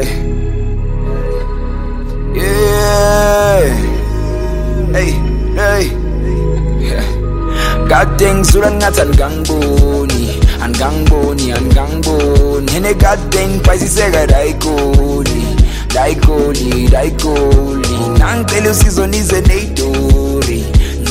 Gadeng suran ngatan gangboni, angangboni. Hene gadeng paisi sega daikoli. Nangcela usizo nize neitori.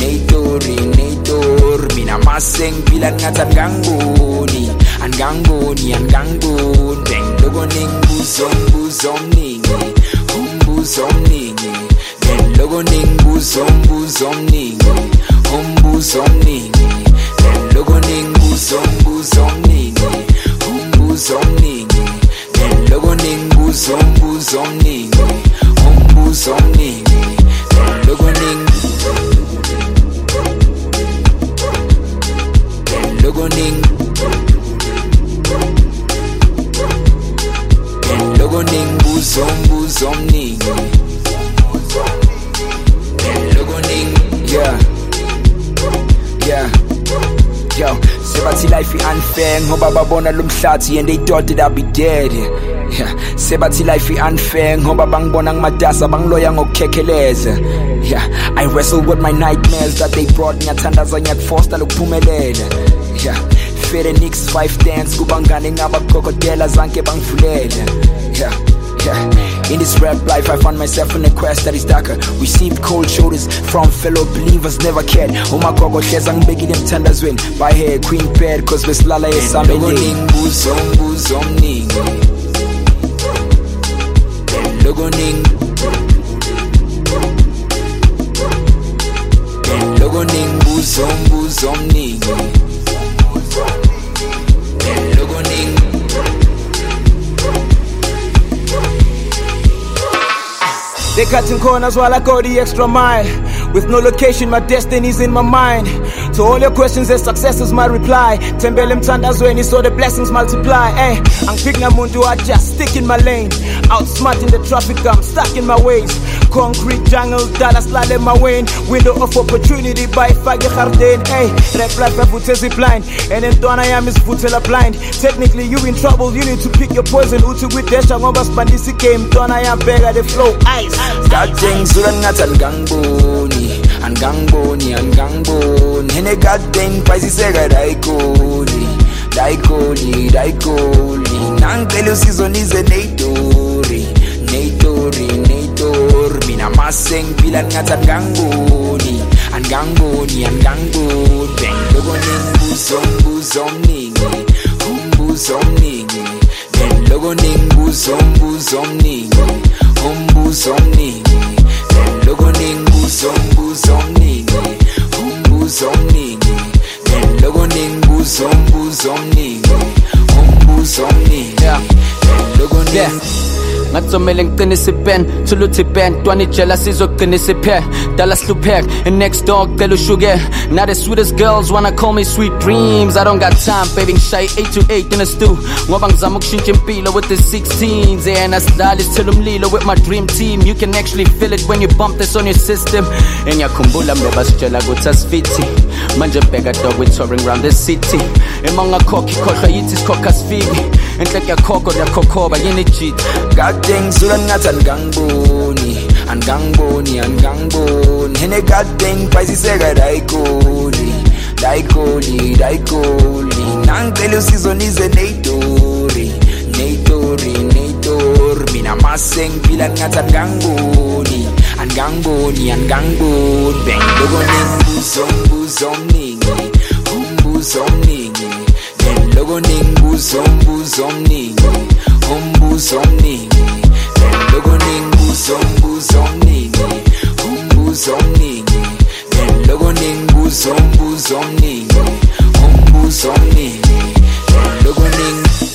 Mina maseng pilan ngatan gangboni, angangboni. Beng logo ning buzom ningi, buzom ningi. Beng logo ning buzom ningi, buzom ningi. Beng logo ning buzom ningi, buzom ningi. Beng logo ning buzom ningi, buzom ningi. Beng logo ning logo ning buzom ningi. Logo ning yo sebathi life unfair ngoba babona lumhlathi and they thought that I'd be dead. Sebathi life unfair ngoba bangibona ngimadasa bangiloya ngokukhekheleza. I wrestle with my nightmares that they brought. Ngiyathandaza ngiyakforce lokuphumelela. Phoenix 5 dance kubangane ngabakhokodela zanke bangivulela. In this rap life I found myself in a quest that is darker. Received cold shoulders from fellow believers, never cared. Umagogo hleza ngibekile emthandazweni by hair queen bed cause besilala esamele. Buzom ningi. Logo ning buzom ningi. Logo ning They cutting corners while I go the extra mile. With no location, my destiny's in my mind. To all your questions, their success is my reply. Tembele mthandazweni, so the blessings multiply. Angipik namuntu, I just stick in my lane. Outsmarting the traffic, I'm stuck in my ways. Concrete jungle, Dallas lale my way. Window of opportunity by Fagi Harden. Rap life I blind. And then Donna Yam is Futela blind. Technically you in trouble, you need to pick your poison. Uti with Desha Ngobas Bandisi game. Donna Yam beggar the flow ice. Gadeng suran ngatan gangboni, angangboni. Hene gadeng paisi sega daikoli. Nangcela usizo nize neitori. Mina maseng pilan ngatan gangboni, angangboni. Beng logo ning buzom ningi, buzom ningi. Beng logo ning buzom ningi, buzom ningi. Beng logo ning buzom ningi, buzom ningi. Beng logo ning buzom ningi, buzom ningi. Beng logo ning Ngatsomele ngiqinise pen thuluthi pen twani jela sizoqinise phe dala sluphek and next dog cela ushuke. Now the sweetest girls wanna call me sweet dreams. I don't got time baby shy 8 to 8 in a stew ngoba ngizama ukushintsha impilo with the 16s and asidlali sithela umlilo with my dream team. You can actually feel it when you bump this on your system. Engiyakhumbula mbebasitshela ukuthi asifithi manje bheka dog we touring around the city. Emanga khokhi khohlwa yithi sikhokha sifiki enhleke yakhokho yakhokhoba yini jit. Gadeng suran ngatan gangboni, angangboni. Hene gadeng paisi sega daikoli. Nangcela usizo nize neitori. Mina maseng pilan ngatan gangboni, angangboni. Beng logo ning buzom ningi, buzom ningi. Beng logo ning buzom ningi, buzom ningi. Beng logo ning buzom ningi, buzom ningi. Beng logo ning buzom ningi, buzom ningi. Beng logo ning